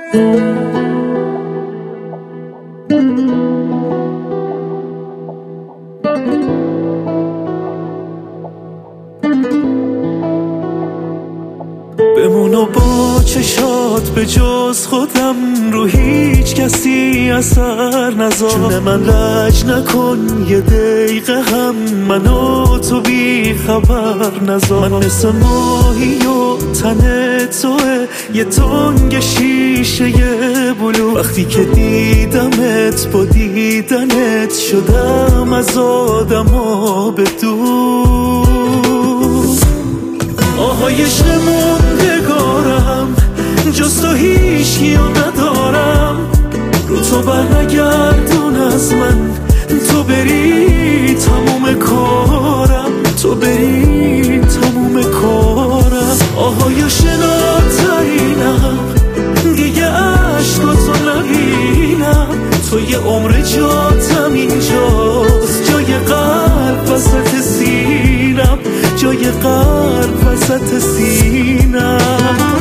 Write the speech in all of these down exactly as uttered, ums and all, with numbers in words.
بمونو با چشات به جز خودم رو هیچ کسی اثر نذار. جون من لج نکن یه دقیقه هم منو تو بی خبر نذار. من مثل ماهی و تن توه یه تنگ شیشه بلو. وقتی که دیدمت با دیدنت شدم از آدما به دور. آهای عشق موندگارم جز تو هیچکیو ندارم. رو تو بر نگردون از من تو بری تموم کارم. تو بری تموم کارم. آهای شناترینم دیگه عشقاتو نبینم. تو یه عمر جاتم اینجاست جای قلب وسط سینم. جای قلب وسط سینم.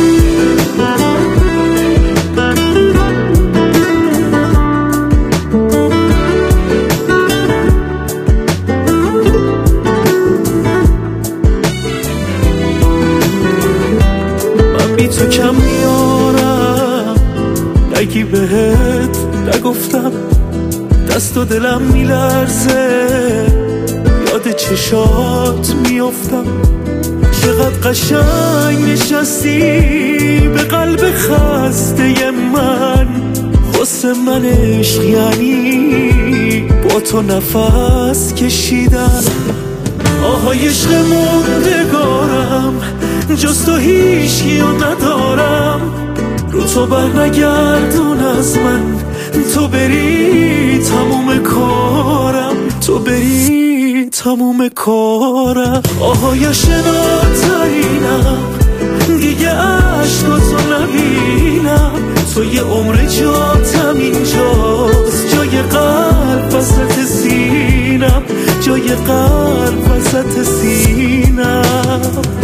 من بی تو کم میارم نگی بهت نگفتم. دست و دلم میلرزه یاد چشات میافتم. چقدر قشنگ نشستی به قلب خسته من. خسته من عشق یعنی با تو نفس کشیدن. آهای عشق موندگارم جز تو هیچکیو ندارم. رو تو بر نگردون از من تو بری تموم کارم. تو بری تموم کارم. آهای شناترینم دیگه عشقاتو نبینم. تو یه عمر جاتم اینجاست جای قلب وسط سینم. جای قلب وسط سینم.